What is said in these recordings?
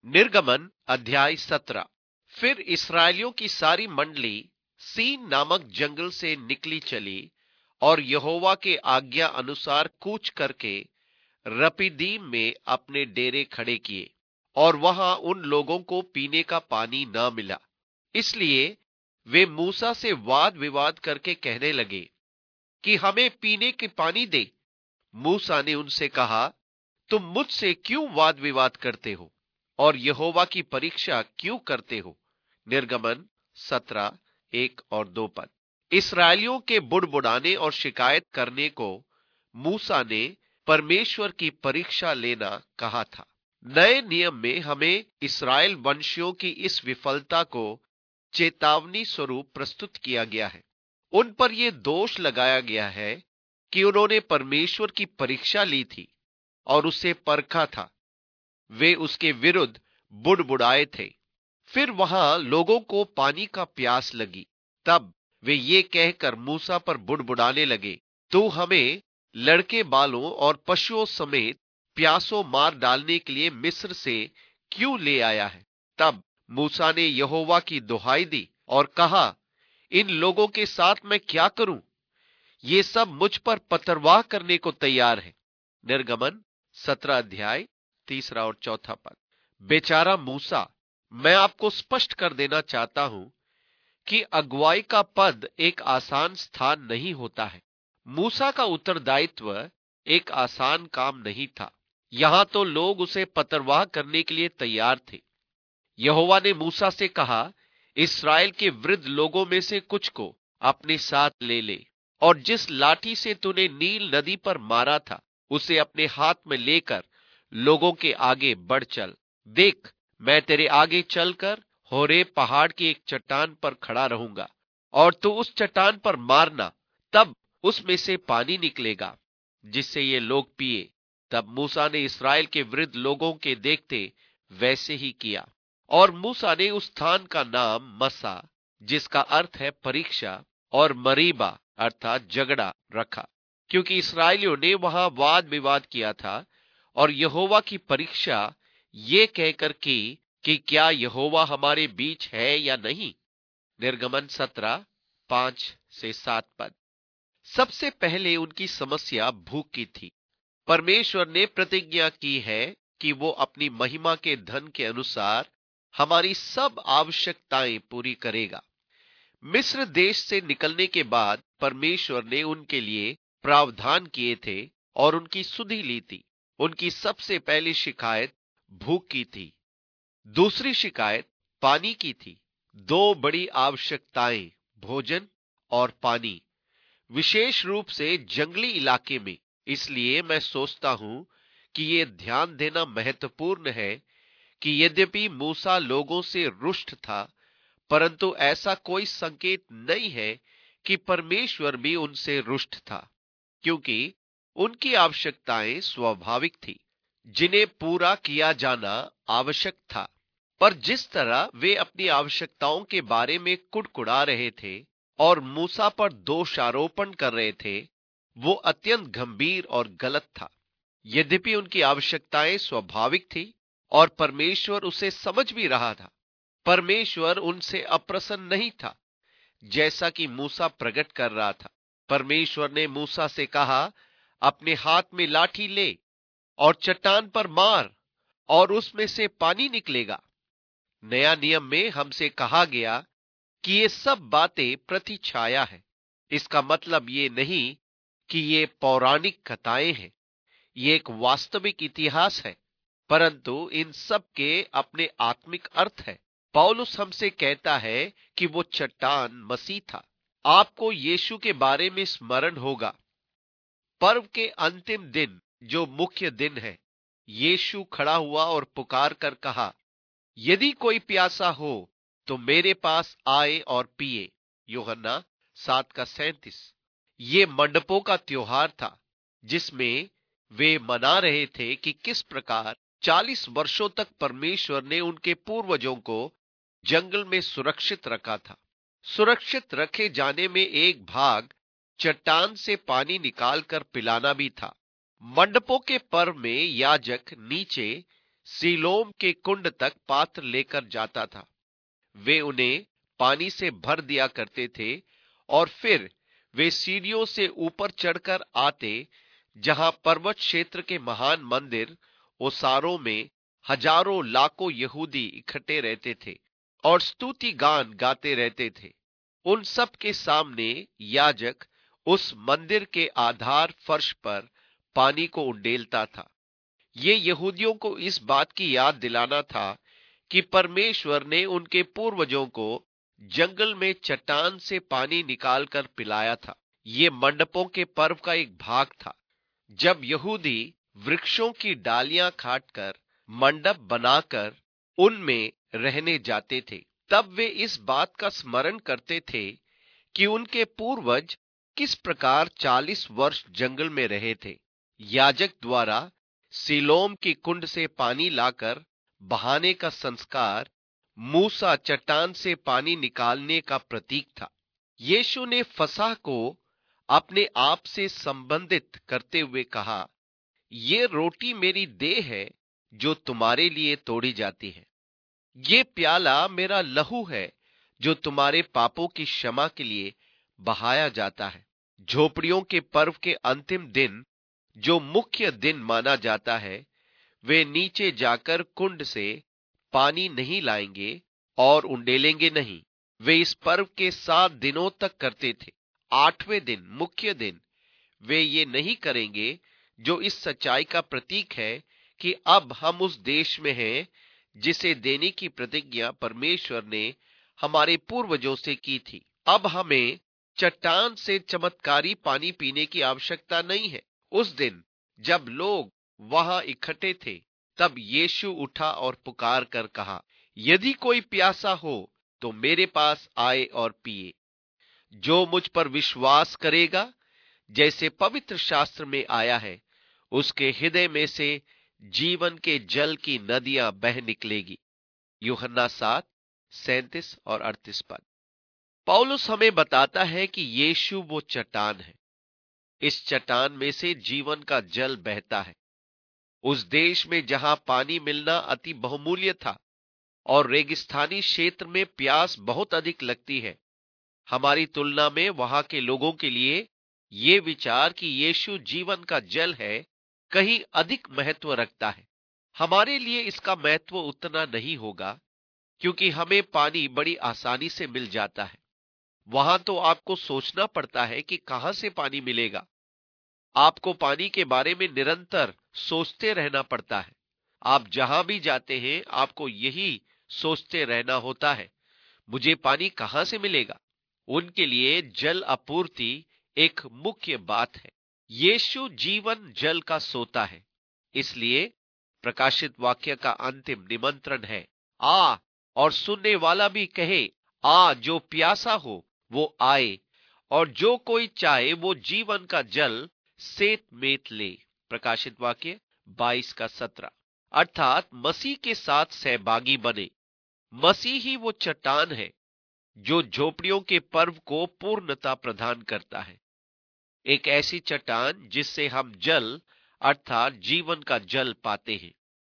निर्गमन अध्याय 17। फिर इसराइलियों की सारी मंडली सीन नामक जंगल से निकली चली और यहोवा के आज्ञा अनुसार कूच करके रपीदीम में अपने डेरे खड़े किए, और वहां उन लोगों को पीने का पानी न मिला। इसलिए वे मूसा से वाद विवाद करके कहने लगे कि हमें पीने के पानी दे। मूसा ने उनसे कहा, तुम मुझसे क्यों वाद विवाद करते हो और यहोवा की परीक्षा क्यों करते हो। निर्गमन 17, 1 और 2 पद। इसराइलियों के बुड़बुड़ाने और शिकायत करने को मूसा ने परमेश्वर की परीक्षा लेना कहा था। नए नियम में हमें इसराइल वंशियों की इस विफलता को चेतावनी स्वरूप प्रस्तुत किया गया है। उन पर यह दोष लगाया गया है कि उन्होंने परमेश्वर की परीक्षा ली थी और उसे परखा था। वे उसके विरुद्ध बुड़बुड़ाए थे। फिर वहां लोगों को पानी का प्यास लगी। तब वे ये कहकर मूसा पर बुड़बुड़ाने लगे, तू हमें लड़के बालों और पशुओं समेत प्यासों मार डालने के लिए मिस्र से क्यों ले आया है। तब मूसा ने यहोवा की दुहाई दी और कहा, इन लोगों के साथ मैं क्या करूं। ये सब मुझ पर पथरवाह करने को तैयार है। निर्गमन 17 अध्याय 3 और 4 पद। बेचारा मूसा। मैं आपको स्पष्ट कर देना चाहता हूं कि अगुवाई का पद एक आसान स्थान नहीं होता है। मूसा का उत्तरदायित्व एक आसान काम नहीं था। यहां तो लोग उसे पथरवाह करने के लिए तैयार थे। यहोवा ने मूसा से कहा, इस्राएल के वृद्ध लोगों में से कुछ को अपने साथ ले ले, और जिस लाठी से तूने नील नदी पर मारा था उसे अपने हाथ में लेकर लोगों के आगे बढ़ चल। देख, मैं तेरे आगे चलकर होरेब पहाड़ की एक चट्टान पर खड़ा रहूंगा, और तू उस चट्टान पर मारना, तब उसमें से पानी निकलेगा जिससे ये लोग पिए। तब मूसा ने इस्राएल के वृद्ध लोगों के देखते वैसे ही किया, और मूसा ने उस स्थान का नाम मसा, जिसका अर्थ है परीक्षा, और मरीबा अर्थात झगड़ा रखा, क्योंकि इसराइलियों ने वहां वाद विवाद किया था और यहोवा की परीक्षा ये कहकर की कि क्या यहोवा हमारे बीच है या नहीं। निर्गमन 17, 5 से 7 पद। सबसे पहले उनकी समस्या भूख की थी। परमेश्वर ने प्रतिज्ञा की है कि वो अपनी महिमा के धन के अनुसार हमारी सब आवश्यकताएं पूरी करेगा। मिस्र देश से निकलने के बाद परमेश्वर ने उनके लिए प्रावधान किए थे और उनकी सुधि ली थी। उनकी सबसे पहली शिकायत भूख की थी। दूसरी शिकायत पानी की थी। दो बड़ी आवश्यकताएं, भोजन और पानी, विशेष रूप से जंगली इलाके में। इसलिए मैं सोचता हूं कि यह ध्यान देना महत्वपूर्ण है कि यद्यपि मूसा लोगों से रुष्ट था, परंतु ऐसा कोई संकेत नहीं है कि परमेश्वर भी उनसे रुष्ट था, क्योंकि उनकी आवश्यकताएं स्वाभाविक थी जिन्हें पूरा किया जाना आवश्यक था। पर जिस तरह वे अपनी आवश्यकताओं के बारे में कुड़कुड़ा रहे थे और मूसा पर दोषारोपण कर रहे थे, वो अत्यंत गंभीर और गलत था। यद्यपि उनकी आवश्यकताएं स्वाभाविक थी और परमेश्वर उसे समझ भी रहा था, परमेश्वर उनसे अप्रसन्न नहीं था जैसा कि मूसा प्रकट कर रहा था। परमेश्वर ने मूसा से कहा, अपने हाथ में लाठी ले और चट्टान पर मार और उसमें से पानी निकलेगा। नया नियम में हमसे कहा गया कि ये सब बातें प्रतिछाया है। इसका मतलब ये नहीं कि ये पौराणिक कथाएं हैं। ये एक वास्तविक इतिहास है, परंतु इन सब के अपने आत्मिक अर्थ है। पौलुस हमसे कहता है कि वो चट्टान मसीह था। आपको यीशु के बारे में स्मरण होगा। पर्व के अंतिम दिन, जो मुख्य दिन है, यीशु खड़ा हुआ और पुकार कर कहा, यदि कोई प्यासा हो तो मेरे पास आए और पिए। यूहन्ना 7:37। ये मंडपों का त्योहार था जिसमें वे मना रहे थे कि किस प्रकार 40 वर्षों तक परमेश्वर ने उनके पूर्वजों को जंगल में सुरक्षित रखा था। सुरक्षित रखे जाने में एक भाग चट्टान से पानी निकालकर पिलाना भी था। मंडपों के पर्व में याजक नीचे सीलोम के कुंड तक पात्र लेकर जाता था। वे उन्हें पानी से भर दिया करते थे और फिर वे सीढ़ियों से ऊपर चढ़कर आते, जहां पर्वत क्षेत्र के महान मंदिर ओसारों में हजारों लाखों यहूदी इकट्ठे रहते थे और स्तुति गान गाते रहते थे। उन सब के सामने याजक उस मंदिर के आधार फर्श पर पानी को उंडेलता था। ये यहूदियों को इस बात की याद दिलाना था कि परमेश्वर ने उनके पूर्वजों को जंगल में चट्टान से पानी निकालकर पिलाया था। ये मंडपों के पर्व का एक भाग था। जब यहूदी वृक्षों की डालियां काटकर मंडप बनाकर उनमें रहने जाते थे, तब वे इस बात का स्मरण करते थे कि उनके पूर्वज किस प्रकार 40 वर्ष जंगल में रहे थे। याजक द्वारा सीलोम की कुंड से पानी लाकर बहाने का संस्कार मूसा चट्टान से पानी निकालने का प्रतीक था। यीशु ने फसह को अपने आप से संबंधित करते हुए कहा, ये रोटी मेरी देह है जो तुम्हारे लिए तोड़ी जाती है। ये प्याला मेरा लहू है जो तुम्हारे पापों की क्षमा के लिए बहाया जाता है। झोपड़ियों के पर्व के अंतिम दिन, जो मुख्य दिन माना जाता है, वे नीचे जाकर कुंड से पानी नहीं लाएंगे और उंडेलेंगे नहीं। वे इस पर्व के 7 दिनों तक करते थे। 8वें दिन, मुख्य दिन, वे ये नहीं करेंगे, जो इस सच्चाई का प्रतीक है कि अब हम उस देश में हैं जिसे देने की प्रतिज्ञा परमेश्वर ने हमारे पूर्वजों से की थी। अब हमें चट्टान से चमत्कारी पानी पीने की आवश्यकता नहीं है। उस दिन जब लोग वहां इकट्ठे थे, तब यीशु उठा और पुकार कर कहा, यदि कोई प्यासा हो तो मेरे पास आए और पिए। जो मुझ पर विश्वास करेगा, जैसे पवित्र शास्त्र में आया है, उसके हृदय में से जीवन के जल की नदियां बह निकलेगी। यूहन्ना 7:37 और 38 पद। पौलुस हमें बताता है कि यीशु वो चट्टान है। इस चट्टान में से जीवन का जल बहता है। उस देश में जहां पानी मिलना अति बहुमूल्य था और रेगिस्तानी क्षेत्र में प्यास बहुत अधिक लगती है, हमारी तुलना में वहां के लोगों के लिए ये विचार कि यीशु जीवन का जल है कहीं अधिक महत्व रखता है। हमारे लिए इसका महत्व उतना नहीं होगा, क्योंकि हमें पानी बड़ी आसानी से मिल जाता है। वहां तो आपको सोचना पड़ता है कि कहां से पानी मिलेगा। आपको पानी के बारे में निरंतर सोचते रहना पड़ता है। आप जहां भी जाते हैं, आपको यही सोचते रहना होता है, मुझे पानी कहां से मिलेगा। उनके लिए जल आपूर्ति एक मुख्य बात है। यीशु जीवन जल का सोता है। इसलिए प्रकाशित वाक्य का अंतिम निमंत्रण है, आ, और सुनने वाला भी कहे, आ, जो प्यासा हो वो आए, और जो कोई चाहे वो जीवन का जल सेत मेत ले। प्रकाशित वाक्य 22:17। अर्थात मसीह के साथ सहभागी बने। मसीह ही वो चट्टान है जो झोपड़ियों के पर्व को पूर्णता प्रदान करता है। एक ऐसी चट्टान जिससे हम जल अर्थात जीवन का जल पाते हैं।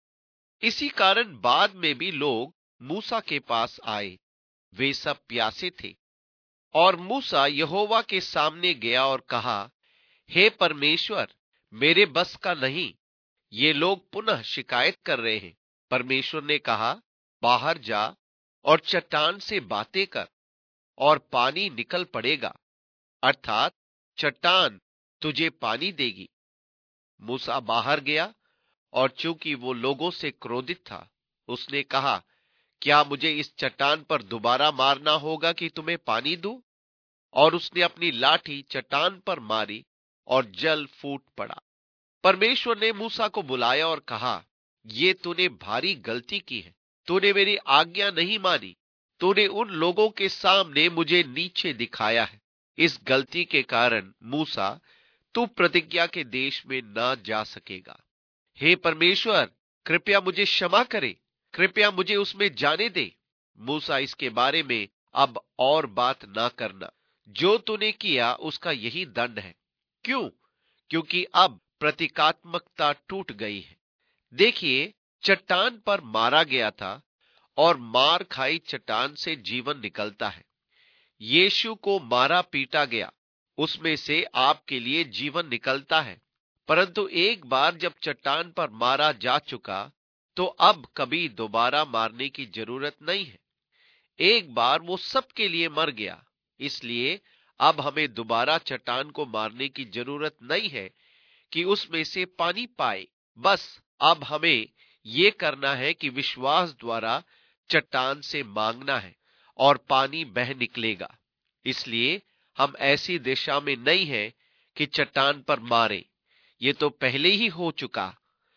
इसी कारण बाद में भी लोग मूसा के पास आए। वे सब प्यासे थे और मूसा यहोवा के सामने गया और कहा, हे परमेश्वर, मेरे बस का नहीं, ये लोग पुनः शिकायत कर रहे हैं। परमेश्वर ने कहा, बाहर जा और चट्टान से बातें कर और पानी निकल पड़ेगा, अर्थात चट्टान तुझे पानी देगी। मूसा बाहर गया और चूंकि वो लोगों से क्रोधित था, उसने कहा, क्या मुझे इस चट्टान पर दोबारा मारना होगा कि तुम्हें पानी दूं? और उसने अपनी लाठी चट्टान पर मारी और जल फूट पड़ा। परमेश्वर ने मूसा को बुलाया और कहा, ये तूने भारी गलती की है। तूने मेरी आज्ञा नहीं मानी। तूने उन लोगों के सामने मुझे नीचे दिखाया है। इस गलती के कारण मूसा, तू प्रतिज्ञा के देश में ना जा सकेगा। हे परमेश्वर, कृपया मुझे क्षमा करे। कृपया मुझे उसमें जाने दे। मूसा, इसके बारे में अब और बात ना करना। जो तूने किया उसका यही दंड है। क्यों? क्योंकि अब प्रतीकात्मकता टूट गई है। देखिए, चट्टान पर मारा गया था और मार खाई चट्टान से जीवन निकलता है। यीशु को मारा पीटा गया, उसमें से आपके लिए जीवन निकलता है। परंतु एक बार जब चट्टान पर मारा जा चुका, तो अब कभी दोबारा मारने की जरूरत नहीं है। एक बार वो सबके लिए मर गया, इसलिए अब हमें दोबारा चट्टान को मारने की जरूरत नहीं है कि उसमें से पानी पाए। बस अब हमें ये करना है कि विश्वास द्वारा चट्टान से मांगना है और पानी बह निकलेगा। इसलिए हम ऐसी दिशा में नहीं है कि चट्टान पर मारे, ये तो पहले ही हो चुका।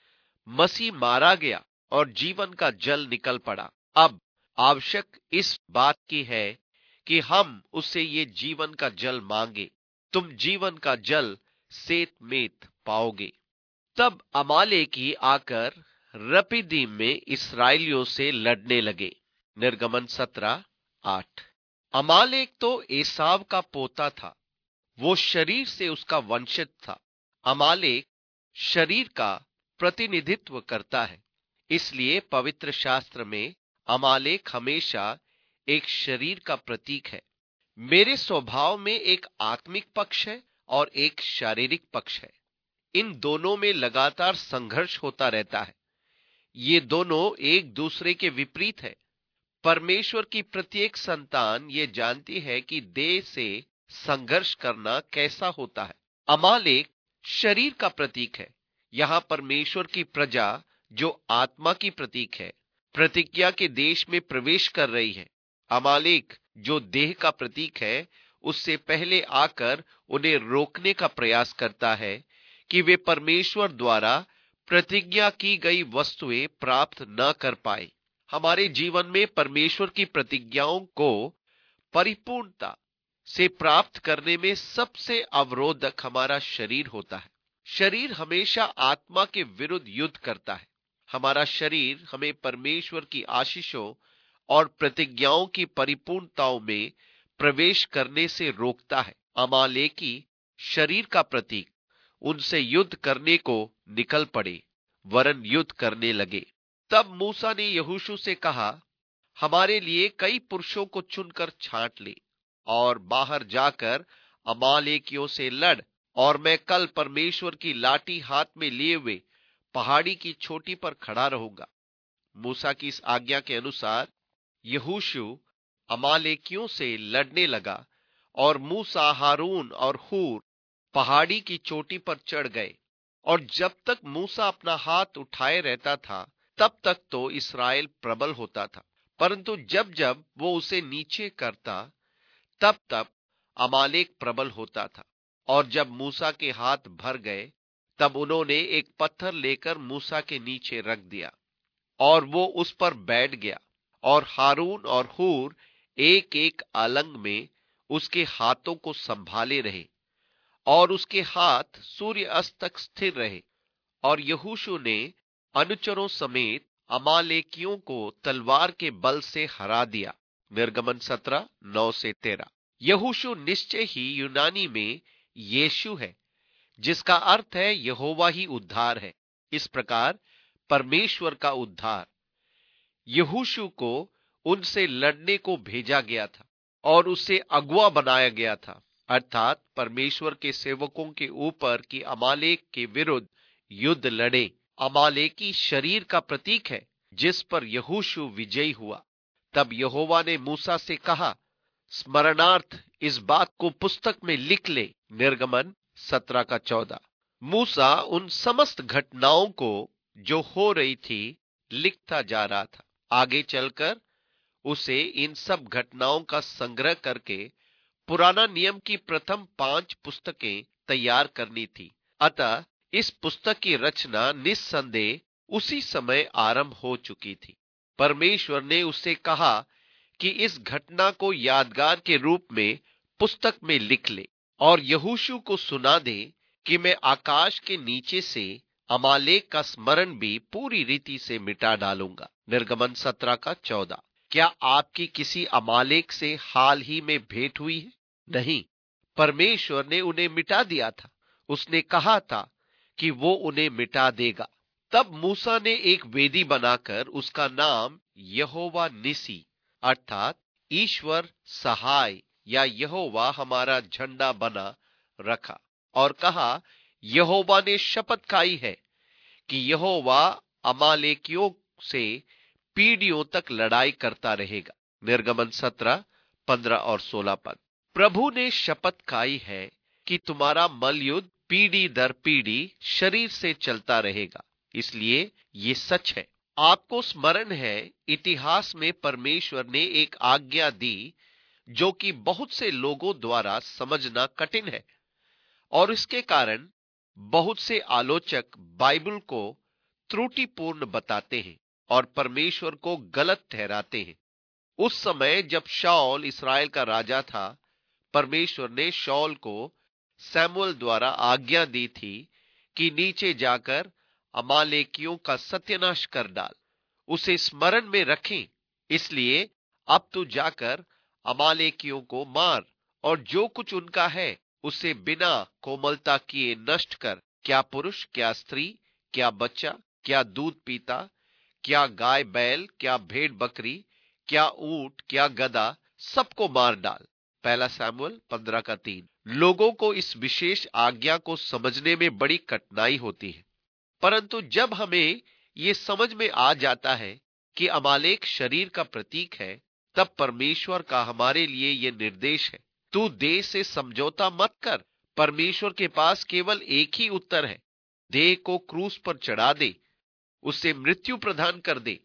मसीह मारा गया और जीवन का जल निकल पड़ा। अब आवश्यक इस बात की है कि हम उससे ये जीवन का जल मांगे। तुम जीवन का जल सेत मेत पाओगे। तब अमालेकी आकर रपीदीम में इसराइलियों से लड़ने लगे। निर्गमन 17:8। अमालेक तो एसाव का पोता था, वो शरीर से उसका वंशज था। अमालेक शरीर का प्रतिनिधित्व करता है, इसलिए पवित्र शास्त्र में अमालेक हमेशा एक शरीर का प्रतीक है। मेरे स्वभाव में एक आत्मिक पक्ष है और एक शारीरिक पक्ष है। इन दोनों में लगातार संघर्ष होता रहता है। ये दोनों एक दूसरे के विपरीत है। परमेश्वर की प्रत्येक संतान ये जानती है कि देह से संघर्ष करना कैसा होता है। अमालेक शरीर का प्रतीक है। यहाँ परमेश्वर की प्रजा जो आत्मा की प्रतीक है, प्रतिज्ञा के देश में प्रवेश कर रही है। अमालेक जो देह का प्रतीक है, उससे पहले आकर उन्हें रोकने का प्रयास करता है कि वे परमेश्वर द्वारा प्रतिज्ञा की गई वस्तुएं प्राप्त न कर पाए। हमारे जीवन में परमेश्वर की प्रतिज्ञाओं को परिपूर्णता से प्राप्त करने में सबसे अवरोधक हमारा शरीर होता है। शरीर हमेशा आत्मा के विरुद्ध युद्ध करता है। हमारा शरीर हमें परमेश्वर की आशीषों और प्रतिज्ञाओं की परिपूर्णताओं में प्रवेश करने से रोकता है। अमालेकी शरीर का प्रतीक उनसे युद्ध करने को निकल पड़े, वरन युद्ध करने लगे। तब मूसा ने यहोशू से कहा, हमारे लिए कई पुरुषों को चुनकर छांट ले और बाहर जाकर अमालेकियों से लड़, और मैं कल परमेश्वर की लाठी हाथ में लिए हुए पहाड़ी की चोटी पर खड़ा रहूंगा। मूसा की इस आज्ञा के अनुसार यहोशू अमालेकियों से लड़ने लगा और मूसा, हारून और हूर पहाड़ी की चोटी पर चढ़ गए। और जब तक मूसा अपना हाथ उठाए रहता था, तब तक तो इस्राएल प्रबल होता था, परंतु जब जब वो उसे नीचे करता, तब तब अमालेक प्रबल होता था। और जब मूसा के हाथ भर गए, तब उन्होंने एक पत्थर लेकर मूसा के नीचे रख दिया और वो उस पर बैठ गया। और हारून और हूर एक एक अलंग में उसके हाथों को संभाले रहे और उसके हाथ सूर्य अस्त तक स्थिर रहे। और यहोशू ने अनुचरों समेत अमालेकियों को तलवार के बल से हरा दिया। निर्गमन 17:9-13। यहोशू निश्चय ही यूनानी में यीशु है, जिसका अर्थ है यहोवा ही उद्धार है। इस प्रकार परमेश्वर का उद्धार। यहोशू को उनसे लड़ने को भेजा गया था और उसे अगुआ बनाया गया था, अर्थात परमेश्वर के सेवकों के ऊपर की अमालेक के विरुद्ध युद्ध लड़े। अमालेकी शरीर का प्रतीक है जिस पर यहोशू विजयी हुआ। तब यहोवा ने मूसा से कहा, स्मरणार्थ इस बात को पुस्तक में लिख ले। निर्गमन 17:14। मूसा उन समस्त घटनाओं को जो हो रही थी लिखता जा रहा था। आगे चलकर उसे इन सब घटनाओं का संग्रह करके पुराना नियम की प्रथम 5 पुस्तकें तैयार करनी थी। अतः इस पुस्तक की रचना निस्संदेह उसी समय आरंभ हो चुकी थी। परमेश्वर ने उससे कहा कि इस घटना को यादगार के रूप में पुस्तक में लिख ले और यहोशू को सुना दे कि मैं आकाश के नीचे से अमालेक का स्मरण भी पूरी रीति से मिटा डालूंगा। निर्गमन 17:14। क्या आपकी किसी अमालेक से हाल ही में भेंट हुई है? नहीं, परमेश्वर ने उन्हें मिटा दिया था। उसने कहा था कि वो उन्हें मिटा देगा। तब मूसा ने एक वेदी बनाकर उसका नाम यहोवा निसी अर्थात ईश्वर सहाय या यहोवा हमारा झंडा बना रखा और कहा, यहोवा ने शपथ खाई है कि यहोवा अमालेकियों से पीढ़ियों तक लड़ाई करता रहेगा। निर्गमन 17, 15 और 16 पद। प्रभु ने शपथ खाई है कि तुम्हारा मलयुद्ध पीढ़ी दर पीढ़ी शरीर से चलता रहेगा। इसलिए ये सच है। आपको स्मरण है, इतिहास में परमेश्वर ने एक आज्ञा दी जो कि बहुत से लोगों द्वारा समझना कठिन है और इसके कारण बहुत से आलोचक बाइबल को त्रुटिपूर्ण बताते हैं और परमेश्वर को गलत ठहराते हैं। उस समय जब शाऊल इस्राएल का राजा था, परमेश्वर ने शाऊल को सैमुअल द्वारा आज्ञा दी थी कि नीचे जाकर अमालेकियों का सत्यानाश कर डाल, उसे स्मरण में रखें। इसलिए अब तू जाकर अमालेकियों को मार और जो कुछ उनका है उसे बिना कोमलता किए नष्ट कर। क्या पुरुष, क्या स्त्री, क्या बच्चा, क्या दूध पीता, क्या गाय बैल, क्या भेड़ बकरी, क्या ऊंट, क्या गधा, सबको मार डाल। पहला सैमुअल 15 का 3। लोगों को इस विशेष आज्ञा को समझने में बड़ी कठिनाई होती है, परंतु जब हमें ये समझ में आ जाता है कि अमालेक शरीर का प्रतीक है, तब परमेश्वर का हमारे लिए यह निर्देश है, तू देह से समझौता मत कर। परमेश्वर के पास केवल एक ही उत्तर है, देह को क्रूस पर चढ़ा दे, उसे मृत्यु प्रदान कर दे।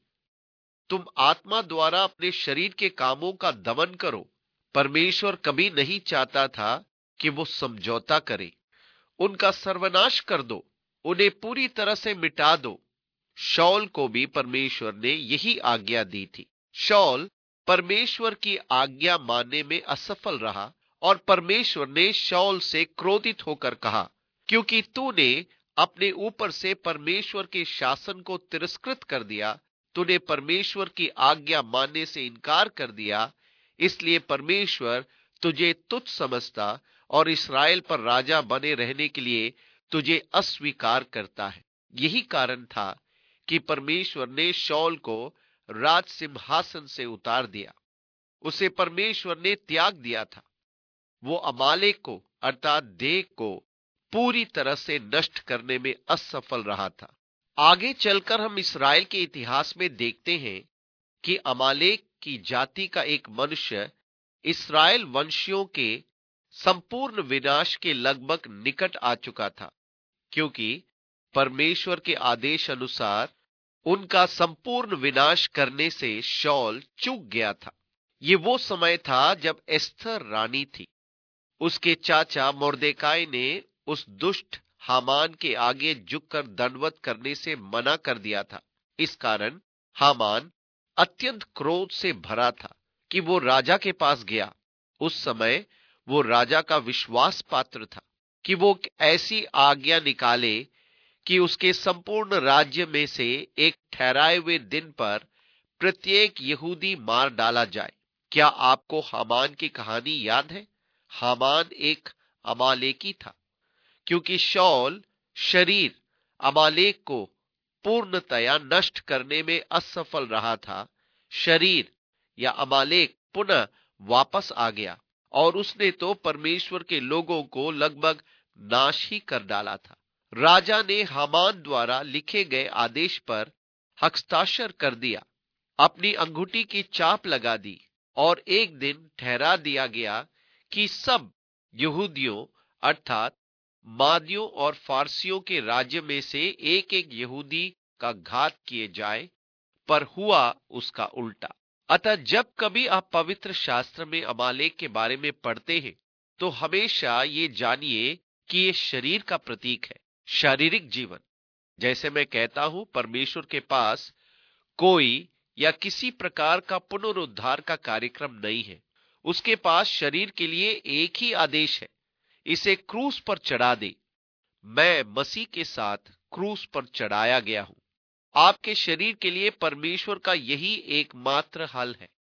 तुम आत्मा द्वारा अपने शरीर के कामों का दमन करो। परमेश्वर कभी नहीं चाहता था कि वो समझौता करे। उनका सर्वनाश कर दो, उन्हें पूरी तरह से मिटा दो। शाऊल को भी परमेश्वर ने यही आज्ञा दी थी। शाऊल परमेश्वर की आज्ञा मानने में असफल रहा और परमेश्वर ने शाऊल से क्रोधित होकर कहा, क्योंकि तूने अपने ऊपर से परमेश्वर के शासन को तिरस्कृत कर दिया, तूने परमेश्वर की आज्ञा मानने से इनकार कर दिया, इसलिए परमेश्वर तुझे तुच्छ समझता और इस्राएल पर राजा बने रहने के लिए तुझे अस्वीकार करता है। यही कारण था कि परमेश्वर ने शाऊल को राज सिंहासन से उतार दिया। उसे परमेश्वर ने त्याग दिया था। वो अमालेक को अर्थात देह को पूरी तरह से नष्ट करने में असफल रहा था। आगे चलकर हम इस्राएल के इतिहास में देखते हैं कि अमालेक की जाति का एक मनुष्य इस्राएल वंशियों के संपूर्ण विनाश के लगभग निकट आ चुका था, क्योंकि परमेश्वर के आदेश अनुसार उनका संपूर्ण विनाश करने से शाऊल चूक गया था। ये वो समय था जब एस्थर रानी थी। उसके चाचा मोर्देकाई ने उस दुष्ट हामान के आगे झुककर दंडवत करने से मना कर दिया था। इस कारण हामान अत्यंत क्रोध से भरा था कि वो राजा के पास गया। उस समय वो राजा का विश्वास पात्र था कि वो ऐसी आज्ञा निकाले कि उसके संपूर्ण राज्य में से एक ठहराए हुए दिन पर प्रत्येक यहूदी मार डाला जाए। क्या आपको हामान की कहानी याद है? हामान एक अमालेकी था। क्योंकि शाऊल शरीर अमालेक को पूर्णतया नष्ट करने में असफल रहा था, शरीर या अमालेक पुनः वापस आ गया और उसने तो परमेश्वर के लोगों को लगभग नाश ही कर डाला था। राजा ने हामान द्वारा लिखे गए आदेश पर हस्ताक्षर कर दिया, अपनी अंगूठी की चाप लगा दी और एक दिन ठहरा दिया गया कि सब यहूदियों अर्थात मादियों और फारसियों के राज्य में से एक एक यहूदी का घात किए जाए, पर हुआ उसका उल्टा। अतः जब कभी आप पवित्र शास्त्र में अमालेक के बारे में पढ़ते हैं तो हमेशा ये जानिए कि ये शरीर का प्रतीक है, शारीरिक जीवन। जैसे मैं कहता हूं, परमेश्वर के पास कोई या किसी प्रकार का पुनरुद्धार का कार्यक्रम नहीं है। उसके पास शरीर के लिए एक ही आदेश है, इसे क्रूस पर चढ़ा दे। मैं मसीह के साथ क्रूस पर चढ़ाया गया हूं। आपके शरीर के लिए परमेश्वर का यही एकमात्र हल है।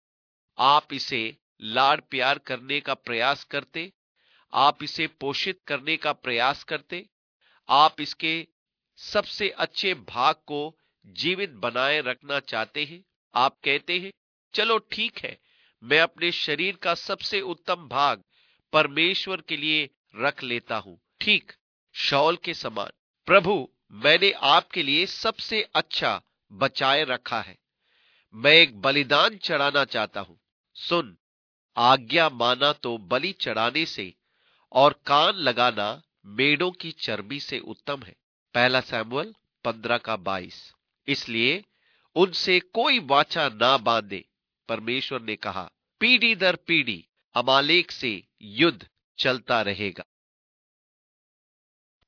आप इसे लाड़ प्यार करने का प्रयास करते, आप इसे पोषित करने का प्रयास करते, आप इसके सबसे अच्छे भाग को जीवित बनाए रखना चाहते हैं। आप कहते हैं, चलो ठीक है, मैं अपने शरीर का सबसे उत्तम भाग परमेश्वर के लिए रख लेता हूं। ठीक शाऊल के समान, प्रभु, मैंने आपके लिए सबसे अच्छा बचाए रखा है। मैं एक बलिदान चढ़ाना चाहता हूं। सुन, आज्ञा माना तो बलि चढ़ाने से और कान लगाना मेढ़ों की चर्बी से उत्तम है। पहला शमूएल 15:22। इसलिए उनसे कोई वाचा ना बांधे। परमेश्वर ने कहा, पीढ़ी दर पीढ़ी अमालेक से युद्ध चलता रहेगा।